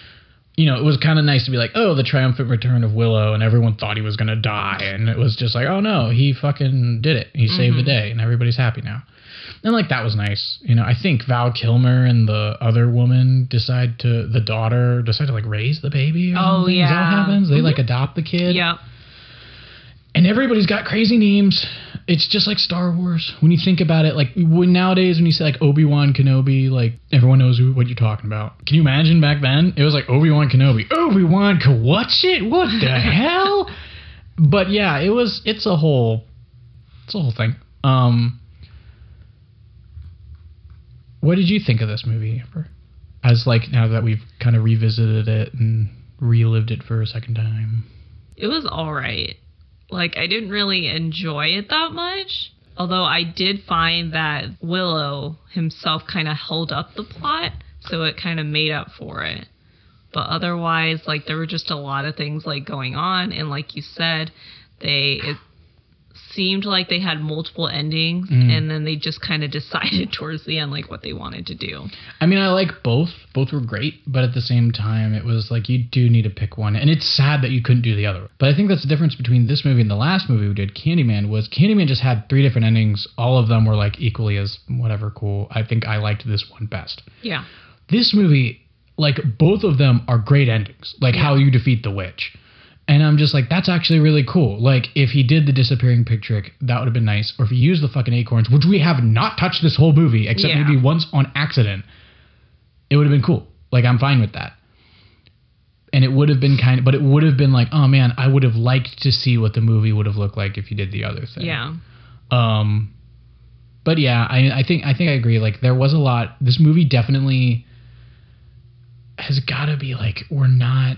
it was kind of nice to be like, oh, the triumphant return of Willow, and everyone thought he was going to die, and it was just like, oh no, he fucking did it. He saved the day, and everybody's happy now. And like, that was nice. I think Val Kilmer and the other woman decide to like raise the baby or something. Yeah. Is that what happens? They like adopt the kid. Yeah. And everybody's got crazy names. It's just like Star Wars. When you think about it, like nowadays when you say like Obi-Wan Kenobi, like everyone knows what you're talking about. Can you imagine back then? It was like Obi-Wan Kenobi. Obi-Wan what's it? What the hell? But yeah, it's a whole thing. What did you think of this movie, Amber? As like, now that we've kind of revisited it and relived it for a second time. It was all right. Like, I didn't really enjoy it that much. Although I did find that Willow himself kind of held up the plot, so it kind of made up for it. But otherwise, like, there were just a lot of things, like, going on. And like you said, it seemed like they had multiple endings, and then they just kind of decided towards the end, like, what they wanted to do. I mean, I like both. Both were great, but at the same time, it was like, you do need to pick one. And it's sad that you couldn't do the other. But I think that's the difference between this movie and the last movie we did, Candyman, was Candyman just had 3 different endings. All of them were, like, equally as whatever cool. I think I liked this one best. Yeah. This movie, like, both of them are great endings. Like, how you defeat the witch. And I'm just like, that's actually really cool. Like, if he did the disappearing pig trick, that would have been nice. Or if he used the fucking acorns, which we have not touched this whole movie, except maybe once on accident, it would have been cool. Like, I'm fine with that. And it would have been but it would have been like, oh man, I would have liked to see what the movie would have looked like if he did the other thing. Yeah. But yeah, I think I agree. Like, there was a lot. This movie definitely has got to be like, we're not.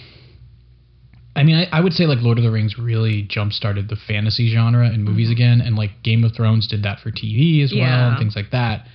I mean, I would say like Lord of the Rings really jump-started the fantasy genre in movies again, and like Game of Thrones did that for TV as well, and things like that.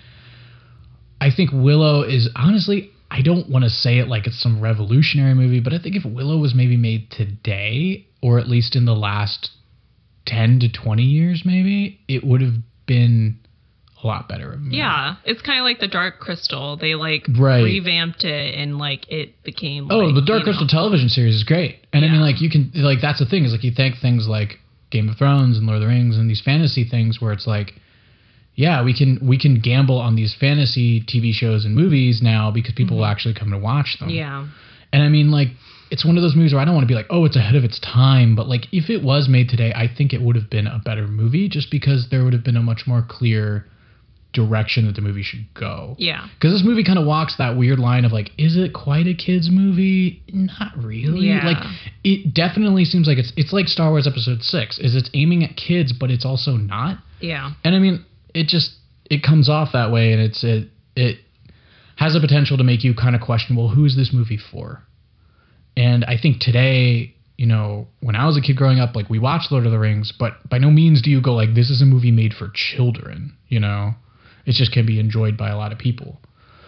I think Willow is, honestly, I don't want to say it like it's some revolutionary movie, but I think if Willow was maybe made today, or at least in the last 10 to 20 years maybe, it would have been a lot better. Yeah, it's kind of like the Dark Crystal. They like revamped it, and like it became. Oh, the Dark Crystal television series is great, and I mean, like you can like that's the thing is like you think things like Game of Thrones and Lord of the Rings and these fantasy things where it's like, yeah, we can gamble on these fantasy TV shows and movies now because people will actually come to watch them. Yeah, and I mean like. It's one of those movies where I don't want to be like, oh, it's ahead of its time. But like, if it was made today, I think it would have been a better movie just because there would have been a much more clear direction that the movie should go. Yeah. Because this movie kind of walks that weird line of like, is it quite a kid's movie? Not really. Yeah. Like, it definitely seems like it's like Star Wars Episode 6. It's aiming at kids, but it's also not. Yeah. And I mean, it comes off that way, and it has the potential to make you kind of question, well, who is this movie for? And I think today, you know, when I was a kid growing up, like we watched Lord of the Rings, but by no means do you go like, this is a movie made for children, you know? It just can be enjoyed by a lot of people.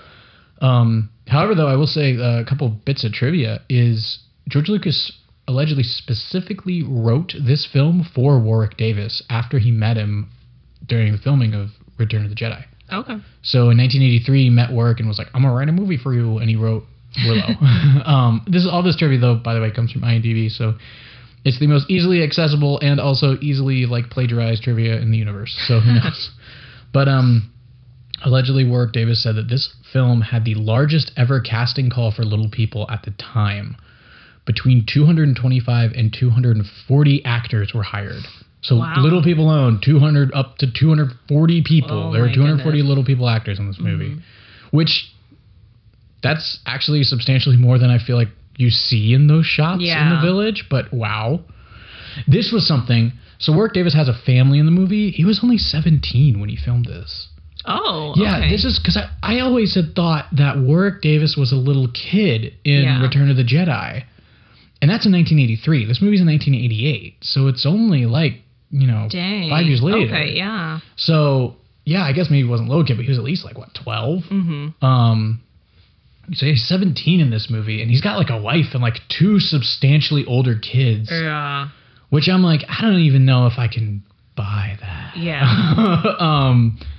However, though, I will say a couple bits of trivia is George Lucas allegedly specifically wrote this film for Warwick Davis after he met him during the filming of Return of the Jedi. Okay. So in 1983, he met Warwick and was like, I'm going to write a movie for you. And he wrote Willow. All this trivia, though, by the way, comes from IMDb, so it's the most easily accessible and also easily like plagiarized trivia in the universe. So who knows? But allegedly, Warwick Davis said that this film had the largest ever casting call for little people at the time. Between 225 and 240 actors were hired. So Little People alone, 200 up to 240 people. There were 240 Little People actors in this movie, which. That's actually substantially more than I feel like you see in those shots in the village. But wow. This was something. So Warwick Davis has a family in the movie. He was only 17 when he filmed this. Oh, yeah. Okay. This is because I always had thought that Warwick Davis was a little kid in Return of the Jedi. And that's in 1983. This movie's in 1988. So it's only like, you know, 5 years later. Okay, yeah. So, yeah, I guess maybe he wasn't a little kid, but he was at least like, what, 12? Mm-hmm. So he's 17 in this movie, and he's got like a wife and like two substantially older kids. Yeah. Which I'm like, I don't even know if I can buy that. Yeah.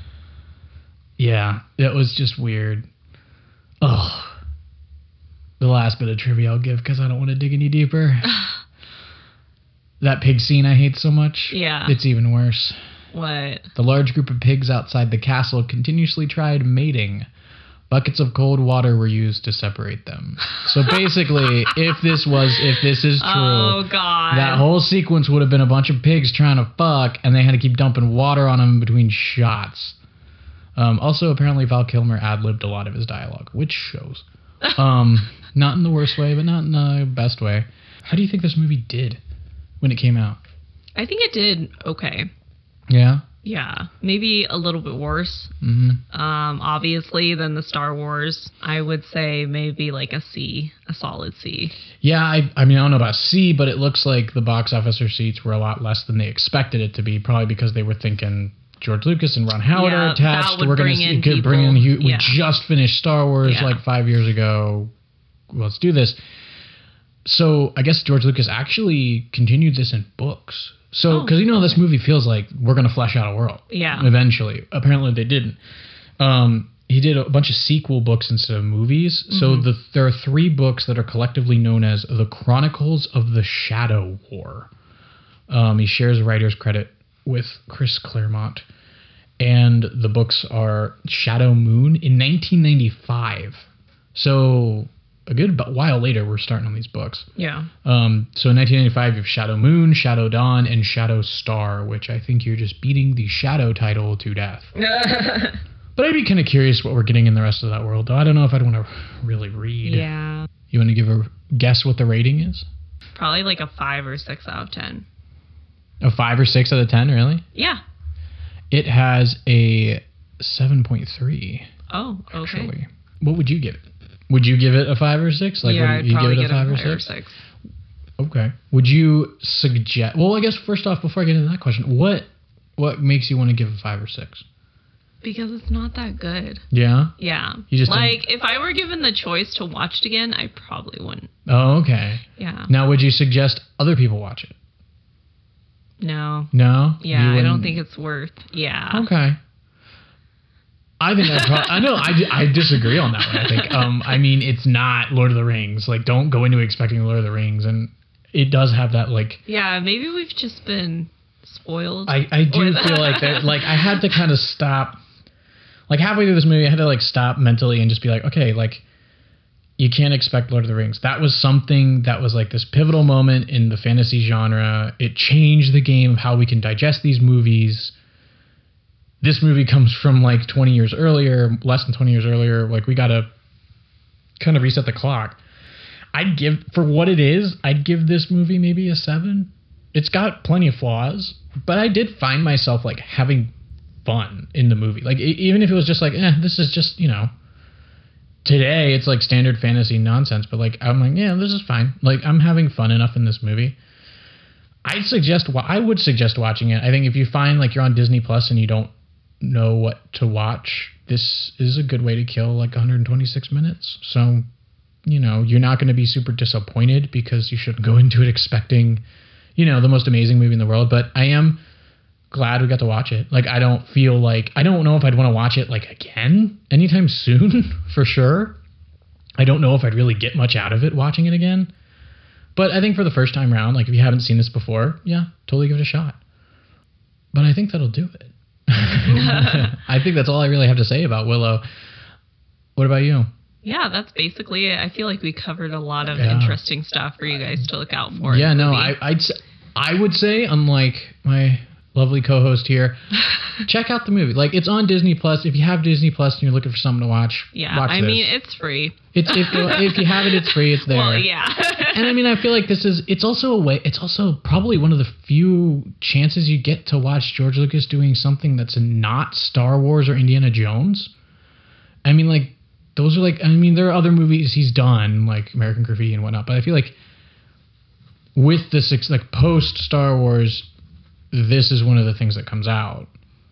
Yeah, it was just weird. Ugh. The last bit of trivia I'll give because I don't want to dig any deeper. That pig scene I hate so much. Yeah. It's even worse. What? The large group of pigs outside the castle continuously tried mating. Buckets of cold water were used to separate them. So basically, if this is true, oh God, that whole sequence would have been a bunch of pigs trying to fuck, and they had to keep dumping water on them between shots. Also, apparently Val Kilmer ad-libbed a lot of his dialogue, which shows. Not in the worst way, but not in the best way. How do you think this movie did when it came out? I think it did okay. Yeah? Yeah, maybe a little bit worse. Mm-hmm. Obviously, than the Star Wars. I would say maybe like a C, a solid C. Yeah, I mean, I don't know about C, but it looks like the box office receipts were a lot less than they expected it to be, probably because they were thinking George Lucas and Ron Howard are attached. We're going to bring in. We just finished Star Wars like 5 years ago. Let's do this. So I guess George Lucas actually continued this in books. So, because this movie feels like we're going to flesh out a world. Yeah. Eventually. Apparently they didn't. He did a bunch of sequel books instead of movies. Mm-hmm. So there are 3 books that are collectively known as The Chronicles of the Shadow War. He shares a writer's credit with Chris Claremont. And the books are Shadow Moon in 1995. So a good while later, we're starting on these books. Yeah. So in 1995, you have Shadow Moon, Shadow Dawn, and Shadow Star, which I think you're just beating the Shadow title to death. But I'd be kind of curious what we're getting in the rest of that world, though. I don't know if I'd want to really read. Yeah. You want to give a guess what the rating is? Probably like a 5 or 6 out of 10. A 5 or 6 out of 10, really? Yeah. It has a 7.3. Oh, okay. Actually. What would you give it? Would you give it a 5 or 6? Like, yeah, would you give it a 5 or 6? Okay. Would you suggest? Well, I guess first off, before I get into that question, what makes you want to give it 5 or 6? Because it's not that good. Yeah? Yeah. You just like, if I were given the choice to watch it again, I probably wouldn't. Oh, okay. Yeah. Now, would you suggest other people watch it? No. No? Yeah, I don't think it's worth. Yeah. Okay. I think I know. I disagree on that one. I think. I mean, it's not Lord of the Rings. Like, don't go into expecting Lord of the Rings, and it does have that like. Yeah, maybe we've just been spoiled. I do feel like that. Like, I had to kind of stop. Like, halfway through this movie, I had to like stop mentally and just be like, okay, like, you can't expect Lord of the Rings. That was something that was like this pivotal moment in the fantasy genre. It changed the game of how we can digest these movies. This movie comes from like 20 years earlier, less than 20 years earlier. Like, we got to kind of reset the clock. For what it is, I'd give this movie maybe a 7. It's got plenty of flaws, but I did find myself like having fun in the movie. Like, even if it was just like, this is just, today it's like standard fantasy nonsense, but like, I'm like, yeah, this is fine. Like, I'm having fun enough in this movie. I would suggest watching it. I think if you find like you're on Disney Plus and you don't know what to watch, this is a good way to kill like 126 minutes. So, you're not going to be super disappointed because you shouldn't go into it expecting, the most amazing movie in the world. But I am glad we got to watch it. Like, I don't know if I'd want to watch it like again anytime soon, for sure. I don't know if I'd really get much out of it watching it again. But I think for the first time around, like, if you haven't seen this before, yeah, totally give it a shot. But I think that'll do it. I think that's all I really have to say about Willow. What about you? Yeah, that's basically it. I feel like we covered a lot of interesting stuff for you guys to look out for. Yeah, no, I would say, unlike my lovely co-host here, check out the movie. Like, it's on Disney Plus. If you have Disney Plus and you're looking for something to watch, watch this. Mean, it's free. If you have it, it's free. It's there. Well, yeah. And I mean, I feel like it's also probably one of the few chances you get to watch George Lucas doing something that's not Star Wars or Indiana Jones. I mean, like, those are there are other movies he's done, like American Graffiti and whatnot, but I feel like with this, like, post Star Wars, this is one of the things that comes out.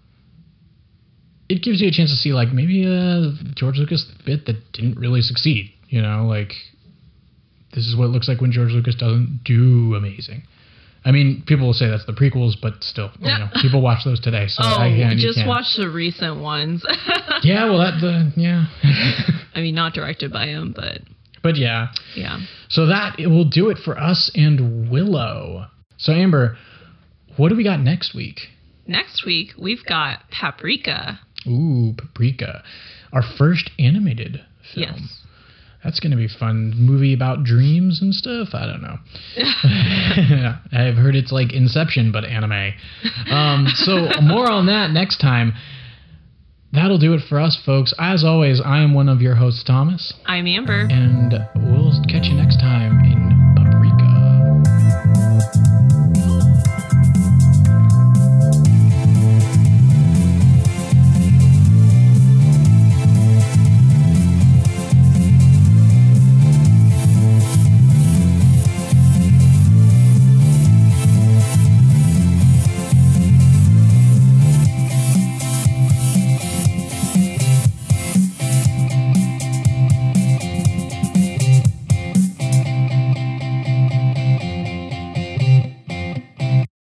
It gives you a chance to see, like, maybe George Lucas bit that didn't really succeed. Like, this is what it looks like when George Lucas doesn't do amazing. I mean, people will say that's the prequels, but still, people watch those today. So watch the recent ones. Yeah, well, yeah. I mean, not directed by him, but. But yeah. Yeah. So it will do it for us and Willow. So, Amber, what do we got next week? Next week, we've got Paprika. Ooh, Paprika. Our first animated film. Yes. That's going to be fun. Movie about dreams and stuff. I don't know. I've heard it's like Inception, but anime. So more on that next time. That'll do it for us, folks. As always, I am one of your hosts, Thomas. I'm Amber. And we'll catch you next time in